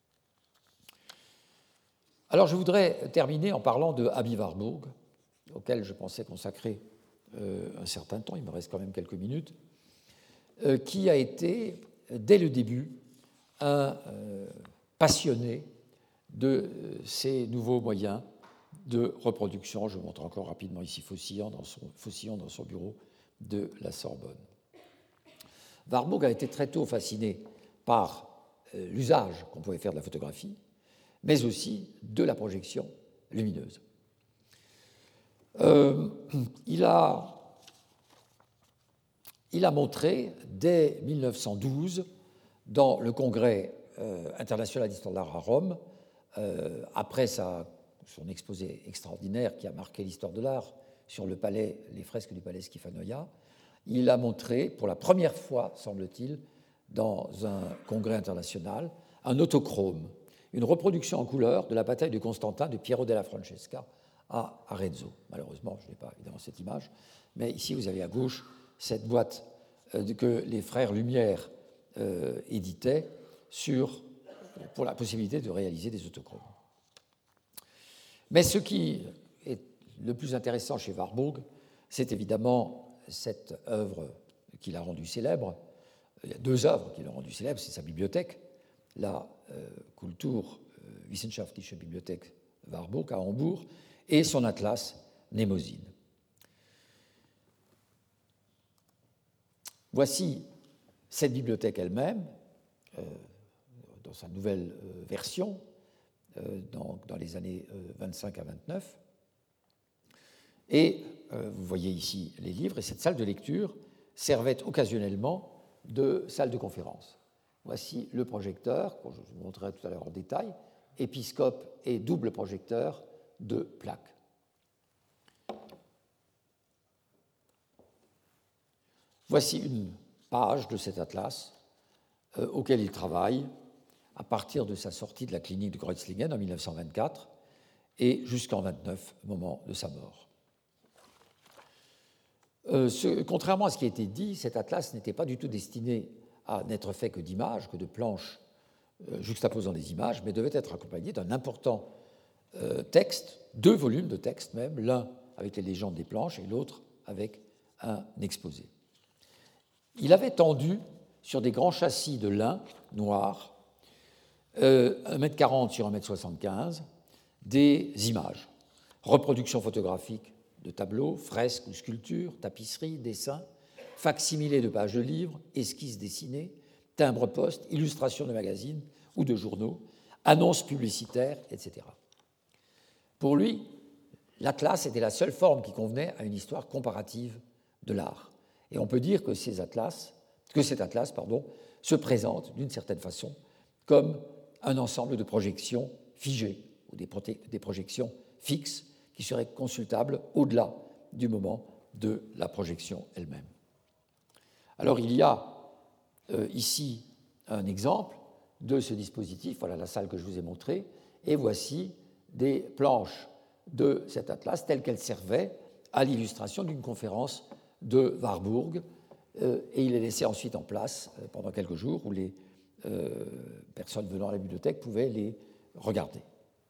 Alors je voudrais terminer en parlant de Aby Warburg, auquel je pensais consacrer un certain temps, il me reste quand même quelques minutes, qui a été, dès le début, un passionné de ces nouveaux moyens de reproduction. Je vous montre encore rapidement ici Faucillon dans son bureau de la Sorbonne. Warburg a été très tôt fasciné par l'usage qu'on pouvait faire de la photographie, mais aussi de la projection lumineuse. Il a montré dès 1912, dans le Congrès international d'histoire de l'art à Rome, après son exposé extraordinaire qui a marqué l'histoire de l'art sur les fresques du palais Schifanoia, il a montré pour la première fois, semble-t-il, dans un congrès international, un autochrome, une reproduction en couleur de la bataille de Constantin de Piero della Francesca à Arezzo. Malheureusement, je n'ai pas évidemment cette image, mais ici vous avez à gauche cette boîte que les frères Lumière éditaient pour la possibilité de réaliser des autochromes. Mais ce qui est le plus intéressant chez Warburg, c'est évidemment cette œuvre qui l'a rendue célèbre. Il y a deux œuvres qui l'ont rendue célèbre, c'est sa bibliothèque, la Kulturwissenschaftliche Bibliothek Warburg à Hambourg, et son atlas Mnemosyne. Voici cette bibliothèque elle-même, dans sa nouvelle version, dans les années 25 à 29. Et vous voyez ici les livres, et cette salle de lecture servait occasionnellement de salle de conférence. Voici le projecteur, que je vous montrerai tout à l'heure en détail, épiscope et double projecteur de plaques. Voici une page de cet atlas auquel il travaille à partir de sa sortie de la clinique de Kreuzlingen en 1924 et jusqu'en 1929, moment de sa mort. Contrairement à ce qui a été dit, cet atlas n'était pas du tout destiné à n'être fait que d'images, que de planches juxtaposant des images, mais devait être accompagné d'un important texte, 2 volumes de texte même, l'un avec les légendes des planches et l'autre avec un exposé. Il avait tendu sur des grands châssis de lin noir, 1,40 m sur 1,75 m, des images, reproductions photographiques de tableaux, fresques ou sculptures, tapisseries, dessins, facsimilés de pages de livres, esquisses dessinées, timbres-poste, illustrations de magazines ou de journaux, annonces publicitaires, etc. Pour lui, l'atlas était la seule forme qui convenait à une histoire comparative de l'art. Et on peut dire que cet atlas se présente d'une certaine façon comme un ensemble de projections figées ou des projections fixes qui seraient consultables au-delà du moment de la projection elle-même. Alors il y a ici un exemple de ce dispositif, voilà la salle que je vous ai montrée, et voici des planches de cet atlas telles qu'elles servaient à l'illustration d'une conférence de Warburg, et il est laissé ensuite en place pendant quelques jours où les personnes venant à la bibliothèque pouvaient les regarder.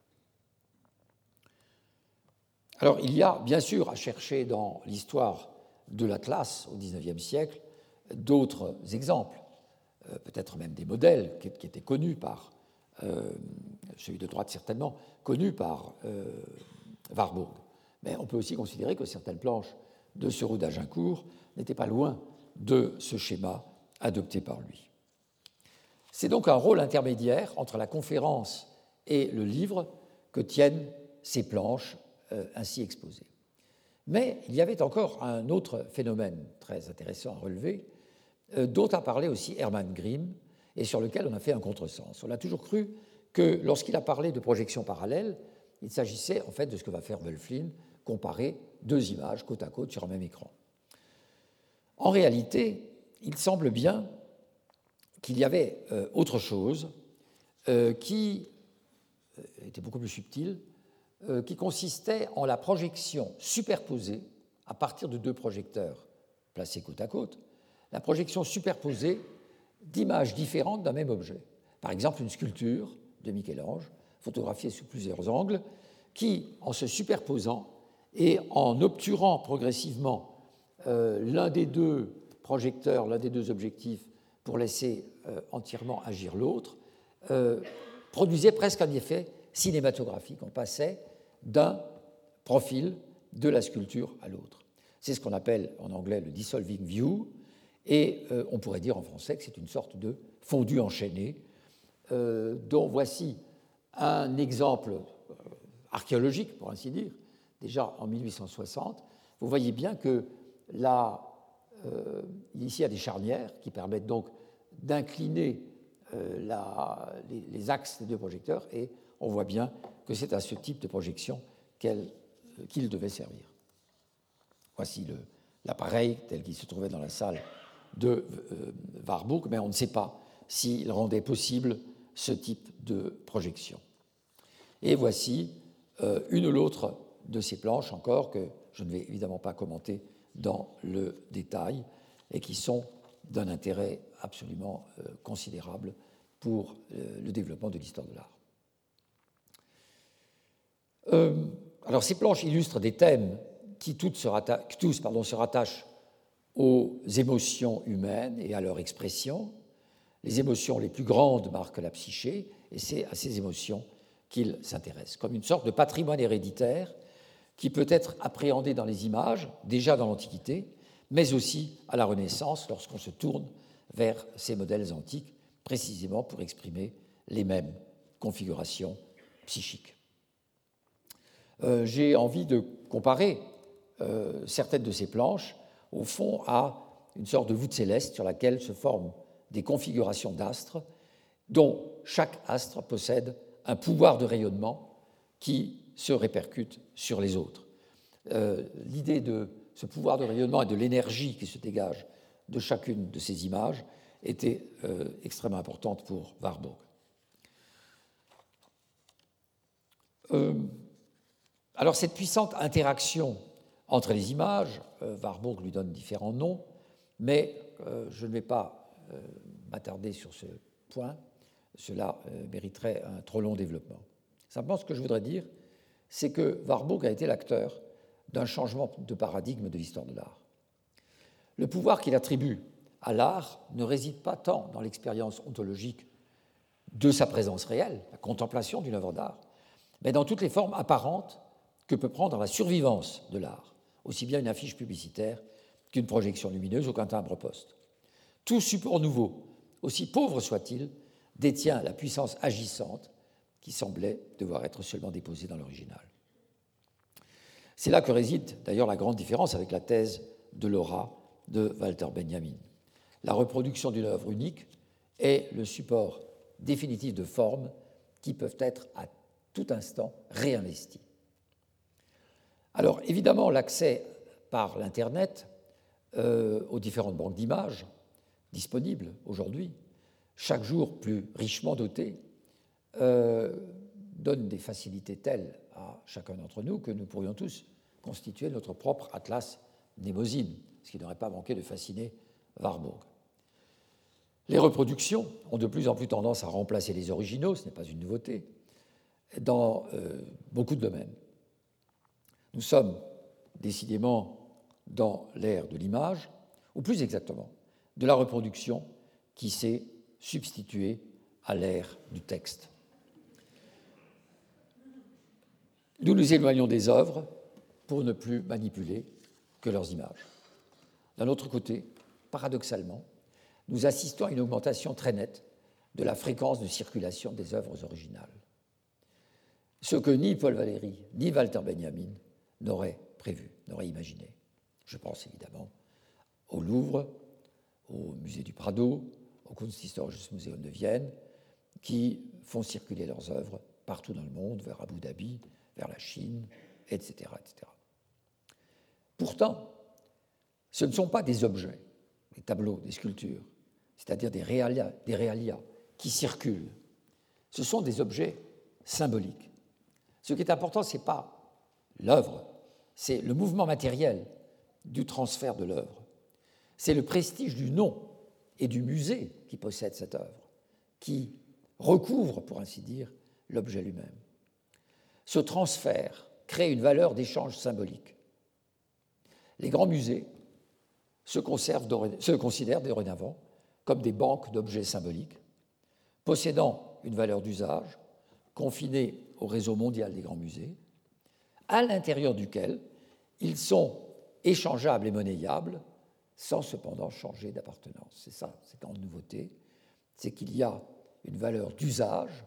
Alors, il y a bien sûr à chercher dans l'histoire de l'atlas au XIXe siècle d'autres exemples, peut-être même des modèles qui étaient connus par, celui de droite certainement, connu par Warburg. Mais on peut aussi considérer que certaines planches de Seroux d'Agincourt n'étaient pas loin de ce schéma adopté par lui. C'est donc un rôle intermédiaire entre la conférence et le livre que tiennent ces planches ainsi exposées. Mais il y avait encore un autre phénomène très intéressant à relever, dont a parlé aussi Hermann Grimm, et sur lequel on a fait un contresens. On a toujours cru que lorsqu'il a parlé de projection parallèle, il s'agissait en fait de ce que va faire Wölfflin, comparer deux images côte à côte sur un même écran. En réalité, il semble bien qu'il y avait autre chose qui était beaucoup plus subtile, qui consistait en la projection superposée à partir de deux projecteurs placés côte à côte, la projection superposée d'images différentes d'un même objet. Par exemple, une sculpture de Michel-Ange, photographiée sous plusieurs angles, qui, en se superposant et en obturant progressivement l'un des deux projecteurs, l'un des deux objectifs, pour laisser entièrement agir l'autre, produisait presque un effet cinématographique. On passait d'un profil de la sculpture à l'autre. C'est ce qu'on appelle en anglais le dissolving view, et on pourrait dire en français que c'est une sorte de fondu enchaîné, dont voici un exemple archéologique, pour ainsi dire, déjà en 1860. Vous voyez bien que là, ici, il y a des charnières qui permettent donc d'incliner les axes des deux projecteurs, et on voit bien que c'est à ce type de projection qu'il devait servir. Voici l'appareil tel qu'il se trouvait dans la salle de Warburg, mais on ne sait pas s'il rendait possible ce type de projection. Et voici une ou l'autre de ces planches encore que je ne vais évidemment pas commenter dans le détail et qui sont d'un intérêt absolument considérable pour le développement de l'histoire de l'art. Alors ces planches illustrent des thèmes qui tous se rattachent aux émotions humaines et à leur expression. Les émotions les plus grandes marquent la psyché, et c'est à ces émotions qu'il s'intéresse, comme une sorte de patrimoine héréditaire qui peut être appréhendé dans les images, déjà dans l'Antiquité, mais aussi à la Renaissance, lorsqu'on se tourne vers ces modèles antiques, précisément pour exprimer les mêmes configurations psychiques. J'ai envie de comparer certaines de ces planches, au fond, à une sorte de voûte céleste sur laquelle se forment des configurations d'astres, dont chaque astre possède un pouvoir de rayonnement qui se répercute sur les autres. L'idée de ce pouvoir de rayonnement et de l'énergie qui se dégage de chacune de ces images était extrêmement importante pour Warburg. Alors cette puissante interaction entre les images, Warburg lui donne différents noms, mais je ne vais pas m'attarder sur ce point, cela mériterait un trop long développement. Simplement, ce que je voudrais dire, c'est que Warburg a été l'acteur d'un changement de paradigme de l'histoire de l'art. Le pouvoir qu'il attribue à l'art ne réside pas tant dans l'expérience ontologique de sa présence réelle, la contemplation d'une œuvre d'art, mais dans toutes les formes apparentes que peut prendre la survivance de l'art, aussi bien une affiche publicitaire qu'une projection lumineuse ou qu'un timbre-poste. Tout support nouveau, aussi pauvre soit-il, détient la puissance agissante qui semblait devoir être seulement déposée dans l'original. C'est là que réside d'ailleurs la grande différence avec la thèse de l'aura de Walter Benjamin. La reproduction d'une œuvre unique est le support définitif de formes qui peuvent être à tout instant réinvesties. Alors évidemment, l'accès par l'Internet aux différentes banques d'images disponibles aujourd'hui, chaque jour plus richement dotées, donne des facilités telles à chacun d'entre nous que nous pourrions tous constituer notre propre atlas mnémosine, ce qui n'aurait pas manqué de fasciner Warburg. Les reproductions ont de plus en plus tendance à remplacer les originaux, ce n'est pas une nouveauté, dans beaucoup de domaines. Nous sommes décidément dans l'ère de l'image, ou plus exactement, de la reproduction qui s'est substituée à l'ère du texte. Nous nous éloignons des œuvres pour ne plus manipuler que leurs images. D'un autre côté, paradoxalement, nous assistons à une augmentation très nette de la fréquence de circulation des œuvres originales. Ce que ni Paul Valéry ni Walter Benjamin n'auraient prévu, n'auraient imaginé. Je pense évidemment au Louvre, au musée du Prado, au Kunsthistorisches Museum de Vienne, qui font circuler leurs œuvres partout dans le monde, vers Abu Dhabi, vers la Chine, etc., etc. Pourtant, ce ne sont pas des objets, des tableaux, des sculptures, c'est-à-dire des réalia qui circulent. Ce sont des objets symboliques. Ce qui est important, ce n'est pas l'œuvre, c'est le mouvement matériel du transfert de l'œuvre. C'est le prestige du nom et du musée qui possède cette œuvre, qui recouvre, pour ainsi dire, l'objet lui-même. Ce transfert crée une valeur d'échange symbolique. Les grands musées se considèrent dorénavant comme des banques d'objets symboliques, possédant une valeur d'usage, confinée au réseau mondial des grands musées, à l'intérieur duquel ils sont échangeables et monnayables, sans cependant changer d'appartenance. C'est ça, cette grande nouveauté, c'est qu'il y a une valeur d'usage.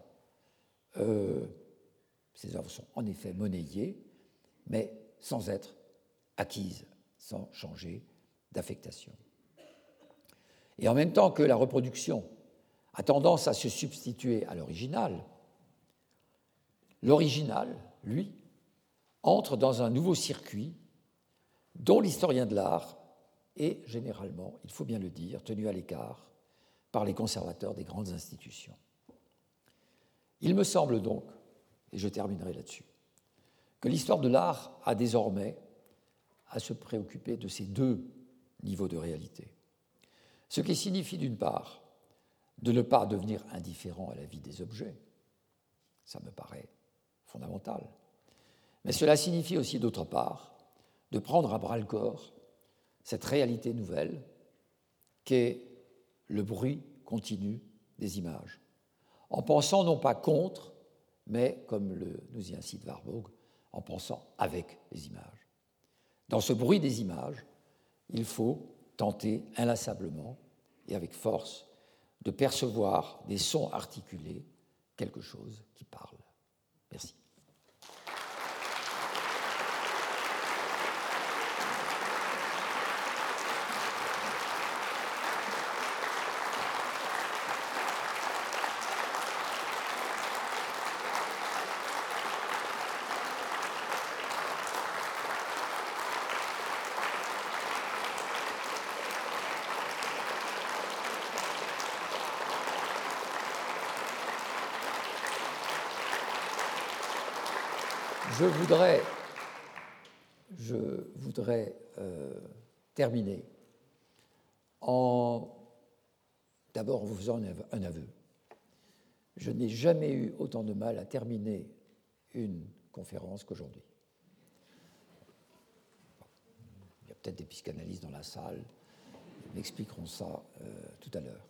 Ces œuvres sont en effet monnayées, mais sans être acquises, sans changer d'affectation. Et en même temps que la reproduction a tendance à se substituer à l'original, l'original, lui, entre dans un nouveau circuit dont l'historien de l'art est généralement, il faut bien le dire, tenu à l'écart par les conservateurs des grandes institutions. Il me semble donc, et je terminerai là-dessus, que l'histoire de l'art a désormais à se préoccuper de ces deux niveaux de réalité. Ce qui signifie d'une part de ne pas devenir indifférent à la vie des objets, ça me paraît fondamental, mais cela signifie aussi d'autre part de prendre à bras-le-corps cette réalité nouvelle qu'est le bruit continu des images, en pensant non pas contre, mais, comme nous y incite Warburg, en pensant avec les images. Dans ce bruit des images, il faut tenter inlassablement et avec force de percevoir des sons articulés, quelque chose qui parle. Merci. Je voudrais terminer d'abord en vous faisant un aveu. Je n'ai jamais eu autant de mal à terminer une conférence qu'aujourd'hui. Il y a peut-être des psychanalystes dans la salle, ils m'expliqueront ça tout à l'heure.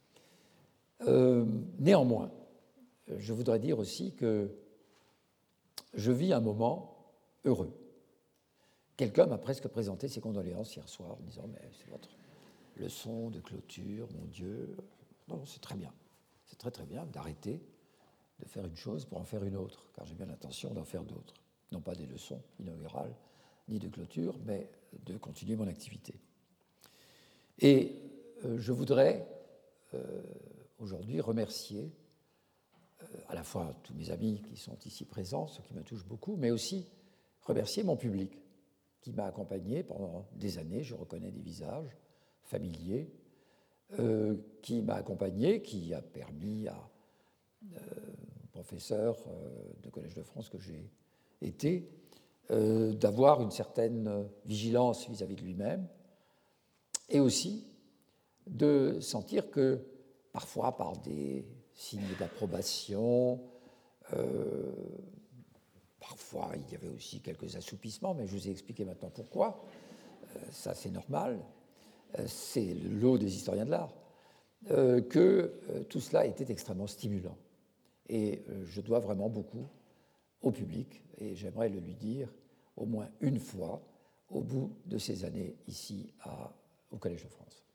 Néanmoins, je voudrais dire aussi que je vis un moment heureux. Quelqu'un m'a presque présenté ses condoléances hier soir en disant « Mais c'est votre leçon de clôture, mon Dieu. » Non, c'est très bien. C'est très très bien d'arrêter de faire une chose pour en faire une autre, car j'ai bien l'intention d'en faire d'autres. Non pas des leçons inaugurales, ni de clôture, mais de continuer mon activité. Et je voudrais aujourd'hui remercier à la fois tous mes amis qui sont ici présents, ce qui me touche beaucoup, mais aussi remercier mon public qui m'a accompagné pendant des années, je reconnais des visages familiers, qui m'a accompagné, qui a permis à professeur de Collège de France que j'ai été, d'avoir une certaine vigilance vis-à-vis de lui-même, et aussi de sentir que parfois par des signes d'approbation, parfois il y avait aussi quelques assoupissements, mais je vous ai expliqué maintenant pourquoi, ça c'est normal, c'est le lot des historiens de l'art, que tout cela était extrêmement stimulant. Et je dois vraiment beaucoup au public, et j'aimerais le lui dire au moins une fois au bout de ces années ici au Collège de France.